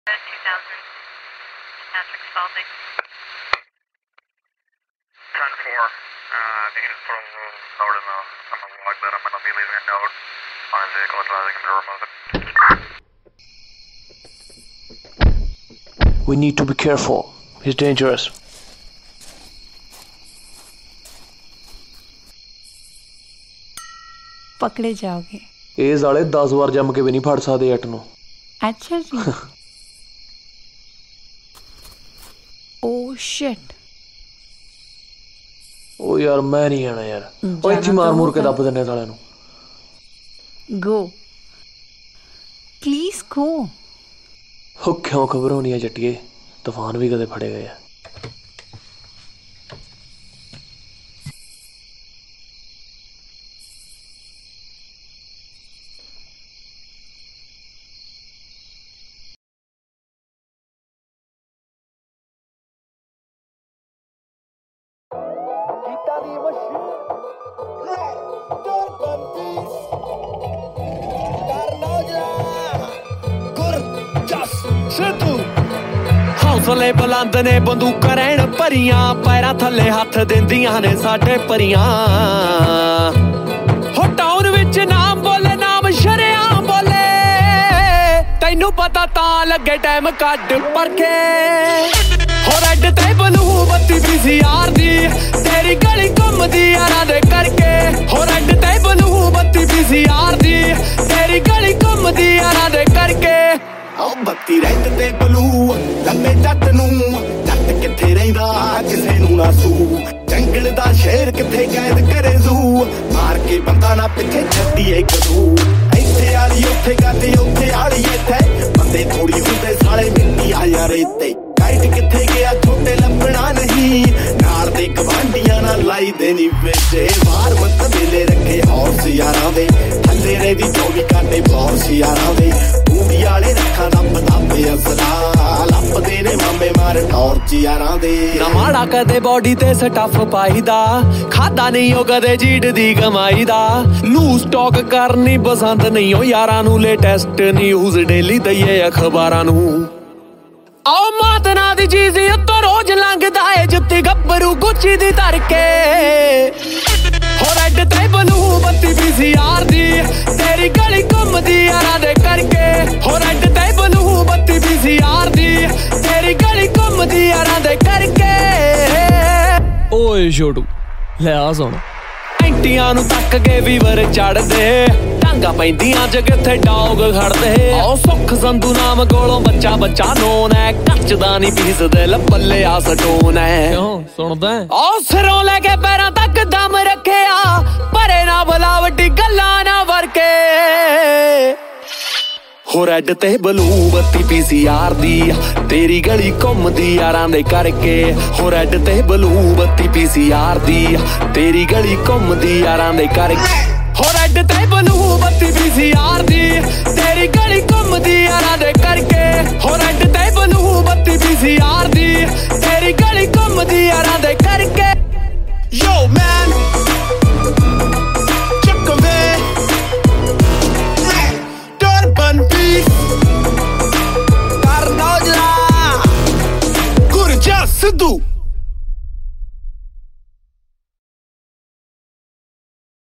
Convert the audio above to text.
2000 Patrick Spalding. 10-4. If you can just put a little note on the log that I'm going to be leaving a note on his vehicle advising him to remove it. We need to be careful. He's dangerous. पकड़े जाओगे। ਇਹ ਸਾਲੇ 10 ਵਾਰ ਜੰਮ ਕੇ ਵੀ ਨਹੀਂ ਫੜ ਸਕਦੇ ਜੱਟ ਨੂੰ। अच्छा जी। Oh shit। ਉਹ ਯਾਰ ਮੈਂ ਨਹੀਂ ਆਣਾ ਯਾਰ। ਉਹ ਇੱਥੇ ਮਾਰ ਮੂਰ ਕੇ ਦੱਬ ਦਿੰਨੇ ਸਾਲਿਆਂ ਨੂੰ। Go। Please go। ਉਹ ਕਿਉਂ ਘਬਰਾਉਣੀ ਆ ਜੱਟੀਏ? ਤੂਫਾਨ ਵੀ ਕਦੇ ਫੜੇ ਗਏ ਆ। ਹੌਸਲੇ ਬੁਲੰਦ ਨੇ ਬੰਦੂਕਾਂ ਰਹਿਣ ਭਰੀਆਂ ਪੈਰਾਂ ਥੱਲੇ ਹੱਥ ਦਿੰਦੀਆਂ ਨੇ ਸਾਡੇ ਪਰੀਆਂ ਹੋ ਟਾਊਨ ਵਿੱਚ ਨਾਮ ਬੋਲੇ ਨਾਮ ਸ਼ਰਿਆਮ ਬੋਲੇ ਤੈਨੂੰ ਪਤਾ ਤਾਂ ਲੱਗੇ ਟਾਈਮ ਕੱਢ ਪਰਖੇ ਹੋ ਰੈੱਡ ਤੇ ਬਲੂ ਬੱਤੀ PCR ਦੀ ਤੇਰੀ ਗਲੀ ਘੁੰਮਦੀ ਯਾਰਾਂ ਦੇ ਕਰਕੇ ਹੋ ਰੈੱਡ ਤੇ ਬਲੂ ਬੱਤੀ PCR ਦੀ ਤੇਰੀ ਗਲੀ ਘੁੰਮਦੀ ਯਾਰਾਂ ਦੇ ਕਰਕੇ ਉਹ ਬੱਤੀ ਰੈੱਡ ਤੇ ਬਲੂ ਲੰਮੇ ਜੱਟ ਨੂੰ ਜੱਟ ਕਿੱਥੇ ਰਹਿੰਦਾ ਕਿਸੇ ਨੂੰ ਨਾ ਸੂ ਜੰਗਲ ਦਾ ਸ਼ੇਰ ਕਿੱਥੇ ਕੈਦ ਕਰੇ ਜ਼ੂ ਮਾਰ ਕੇ ਬੰਦਾ ਨਾ ਪਿੱਛੇ ਛੱਡੀਏ ਕਦੂ ਇੱਥੇ ਆਲੀ ਉੱਥੇ ਗਾਤੇ ਉੱਥੇ ਆਲੀ ਇੱਥੇ ਬੰਦੇ ਥੋੜੀ ਹੁੰਦੇ ਸਾਲੇ ਮਿੱਟੀ ਆ ਯਾਰ ਇੱਥੇ ਕਾਈਟ ਕਿੱਥੇ ਗਿਆ ਛੋਟੇ ਲੱਭਣਾ ਨਹੀਂ ਨਾਲ ਦੇ ਗਵਾਂਢੀਆਂ ਨਾਲ ਲਾਈ ਦੇਣੀ ਵੇਚੇ ਵਾਰ ਮਤ ਮੇਲੇ ਰੱਖੇ ਹੌਸ ਯਾਰਾਂ ਦੇ ਥੱਲੇ ਰੇ ਦੀ 24 ਘੰਟੇ ਬੌਸ ਯਾਰਾਂ ਦੇ ਬੂੜੀ ਵਾਲੇ ਰੱਖਾਂ ਦਾ ਪਤਾਪੇ ਅਸਲਾ ਲੱਭਦੇ ਨੇ ਮਾਮੇ ਮਾਰ ਟੌਰਚ ਯਾਰਾਂ ਦੇ ਨਾ ਮਾੜਾ ਕਦੇ ਬੋਡੀ ਤੇ ਸਟੱਫ ਪਾਈਦਾ ਖਾਦਾ ਨਹੀਂ ਉਹ ਕਦੇ ਜੀੜ ਦੀ ਕਮਾਈ ਦਾ ਲੂ ਸਟਾਕ ਕਰਨੀ ਪਸੰਦ ਨਹੀਂ ਉਹ ਯਾਰਾਂ ਨੂੰ ਲੇਟੈਸਟ ਨਿਊਜ਼ ਡੇਲੀ ਦਈਏ ਅਖਬਾਰਾਂ ਨੂੰ ਆਓ ਮਾਤਨਾ ਦੀ ਚੀਜ਼ ਉੱਤੋਂ ਰੋਜ਼ ਲੰਘਦਾ ਏ ਜੁੱਤੀ ਗੱਭਰੂ ਗੁੱਚੀ ਦੀ ਧਰ ਕੇ ਹੋ ਰੈੱਡ ਤੇ ਬਲੂ ਬੱਤੀ PCR ਦੀ ਤੇਰੀ ਗਲੀ ਘੁੰਮਦੀ ਯਾਰਾਂ ਦੇ ਕਰਕੇ ਹੋ ਰੈੱਡ ਤੇ ਬਲੂ ਬੱਤੀ PCR ਦੀ ਤੇਰੀ ਗਲੀ ਘੁੰਮਦੀ ਯਾਰਾਂ ਦੇ ਕਰਕੇ ਓਏ ਛੋਟੂ ਲੈ ਆ ਸੁਣ ਐਂਟੀਆਂ ਨੂੰ ਤੱਕ ਕੇ ਵੀਵਰ ਚੜਦੇ ਟਾਂਗਾ ਪੈਂਦੀਆਂ ਜ ਕਿੱਥੇ ਡੌਗ ਖੜਦੇ ਆਓ ਸੁੱਖ ਸੰਧੂ ਨਾਮ ਕੋਲੋਂ ਬੱਚਾ ਬੱਚਾ ਨੋਨ ਹੈ ਕੱਚਦਾ ਨਹੀਂ ਪੀਸਦੇ ਲੱਪੱਲੇ ਆ ਸਟੋਨ ਹੈ ਕਿਉਂ ਸੁਣਦਾ ਆਓ ਸਿਰੋਂ ਲੈ ਕੇ ਪੈਰਾਂ ਤੱਕ ਦਮ ਰੱਖਿਆ ਪਰੇ ਨਾ ਬਲਾਵਟੀ ਗੱਲਾਂ ਨਾ ਵਰਕੇ ਹੋ ਰੈੱਡ ਤੇ ਬਲੂ ਬੱਤੀ PCR ਦੀ ਤੇਰੀ ਗਲੀ ਘੁੰਮਦੀ ਯਾਰਾਂ ਦੇ ਕਰਕੇ ਹੋ ਰੈੱਡ ਤੇ ਬਲੂ ਬੱਤੀ PCR ਦੀ ਤੇਰੀ ਗਲੀ ਘੁੰਮਦੀ ਯਾਰਾਂ ਦੇ ਕਰਕੇ ਹੋ ਰੈੱਡ ਤੇ ਬਲੂ ਬੱਤੀ PCR ਦੀ ਤੇਰੀ ਗਲੀ ਘੁੰਮਦੀ ਯਾਰਾਂ ਦੇ ਕਰਕੇ ਹੋ ਰੈੱਡ ਤੇ ਬਲੂ ਬੱਤੀ PCR ਦੀ ਤੇਰੀ ਗਲੀ ਘੁੰਮਦੀ ਯਾਰਾਂ ਦੇ ਕਰਕੇ Yo man Siddhu